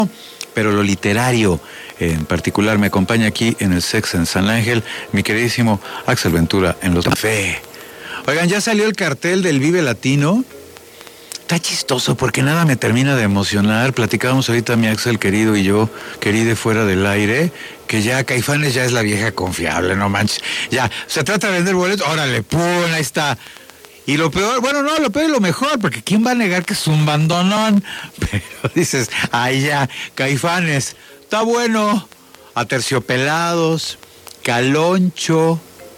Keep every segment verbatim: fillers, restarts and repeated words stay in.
pero lo literario en particular. Me acompaña aquí en el Sex en San Ángel mi queridísimo Axel Ventura en Los Café. Oigan, ya salió el cartel del Vive Latino. Está chistoso porque nada me termina de emocionar. Platicábamos ahorita mi Axel querido y yo, querida fuera del aire, que ya Caifanes ya es la vieja confiable, no manches. Ya, se trata de vender boletos, órale, pum, ahí está. Y lo peor, bueno, no, lo peor y lo mejor, porque ¿quién va a negar que es un bandonón? Pero dices, ay ya, Caifanes, está bueno. Aterciopelados, Caloncho.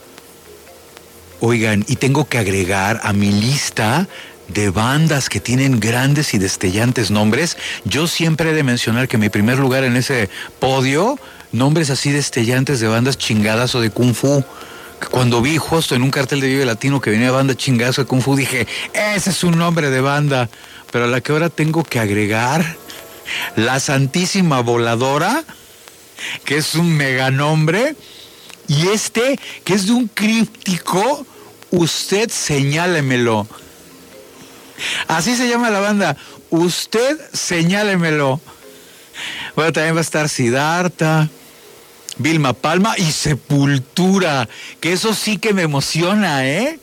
Oigan, y tengo que agregar a mi lista de bandas que tienen grandes y destellantes nombres. Yo siempre he de mencionar que mi primer lugar en ese podio, nombres así destellantes de bandas chingadas o de Kung Fu. Cuando vi justo en un cartel de Vive Latino que venía banda chingazo de Kung Fu, dije, ese es un nombre de banda. Pero a la que ahora tengo que agregar, La Santísima Voladora, que es un mega nombre, y este, que es de un críptico, Usted Señálemelo. Así se llama la banda, Usted Señálemelo. Bueno, también va a estar Siddhartha, Vilma Palma y Sepultura, que eso sí que me emociona, ¿eh?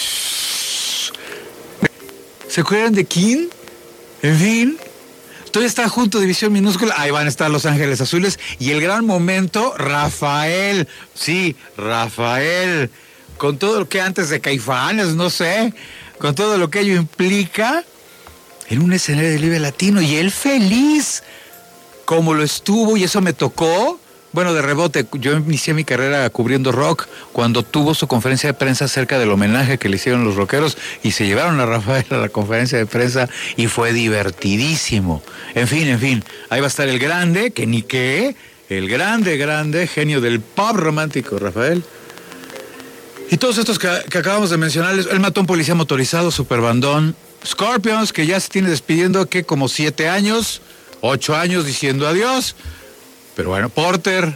¿Se acuerdan de King? En fin, todavía está junto División Minúscula, ahí van a estar Los Ángeles Azules y el gran momento, Rafael, sí, Rafael, con todo lo que antes de Caifanes, no sé, con todo lo que ello implica, en un escenario de Vive Latino y él feliz, como lo estuvo, y eso me tocó. Bueno, de rebote, yo inicié mi carrera cubriendo rock cuando tuvo su conferencia de prensa acerca del homenaje que le hicieron los rockeros y se llevaron a Rafael a la conferencia de prensa y fue divertidísimo. En fin, en fin, ahí va a estar el grande, que ni qué, el grande, grande genio del pop romántico, Rafael. Y todos estos que, que acabamos de mencionarles, él mató a un policía motorizado, superbandón, Scorpions, que ya se tiene despidiendo, que como siete años, ocho años diciendo adiós. Pero bueno, Porter,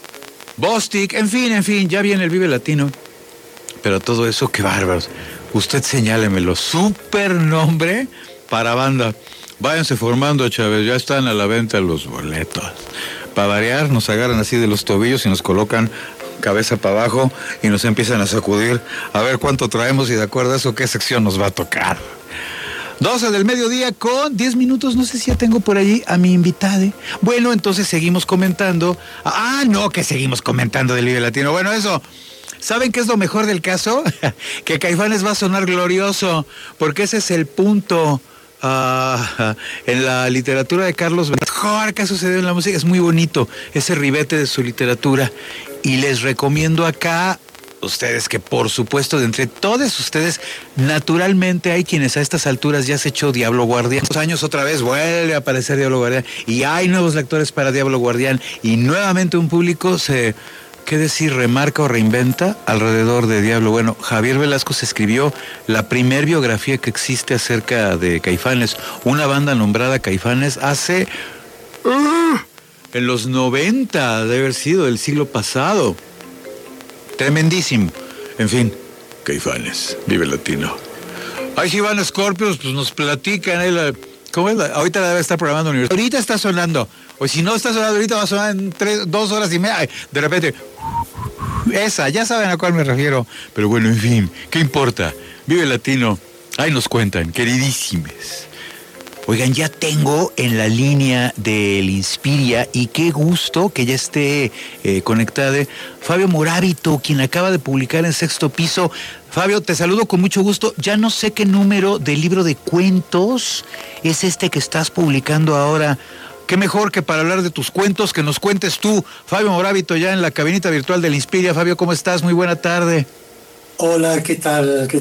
Bostic, en fin, en fin, ya viene el Vive Latino. Pero todo eso, qué bárbaros. Usted señálemelo, súper nombre para banda. Váyanse formando, Chávez, ya están a la venta los boletos. Para variar, nos agarran así de los tobillos y nos colocan cabeza para abajo y nos empiezan a sacudir a ver cuánto traemos y de acuerdo a eso qué sección nos va a tocar. doce del mediodía con diez minutos, no sé si ya tengo por allí a mi invitada. Bueno, entonces seguimos comentando. Ah, no, que seguimos comentando del Vive Latino. Bueno, eso, ¿saben qué es lo mejor del caso? Que Caifanes va a sonar glorioso, porque ese es el punto uh, en la literatura de Carlos Benítez. Mejor que ha sucedido en la música, es muy bonito ese ribete de su literatura. Y les recomiendo acá, ustedes que por supuesto de entre todos ustedes, naturalmente hay quienes a estas alturas ya se echó Diablo Guardián. Dos años otra vez vuelve a aparecer Diablo Guardián y hay nuevos lectores para Diablo Guardián y nuevamente un público se, ¿qué decir?, remarca o reinventa alrededor de Diablo. Bueno, Javier Velasco se escribió la primer biografía que existe acerca de Caifanes, una banda nombrada Caifanes hace... Uh, en los noventa, debe haber sido del siglo pasado. Tremendísimo. En fin, Caifanes, Vive Latino. Ay, si van Scorpions, pues nos platican. ¿eh? La, ¿Cómo es? La, ahorita la debe estar programando Universidad. Ahorita está sonando. O si no está sonando, ahorita va a sonar en tres, dos horas y media. Ay, de repente, esa, ya saben a cuál me refiero. Pero bueno, en fin, ¿qué importa? Vive Latino. Ahí nos cuentan, queridísimes. Oigan, ya tengo en la línea del Inspiria y qué gusto que ya esté eh, conectada Fabio Morábito, quien acaba de publicar en Sexto Piso. Fabio, te saludo con mucho gusto. Ya no sé qué número del libro de cuentos es este que estás publicando ahora. Qué mejor que para hablar de tus cuentos, que nos cuentes tú. Fabio Morábito, ya en la cabinita virtual del Inspiria. Fabio, ¿cómo estás? Muy buena tarde. Hola, ¿qué tal? ¿Qué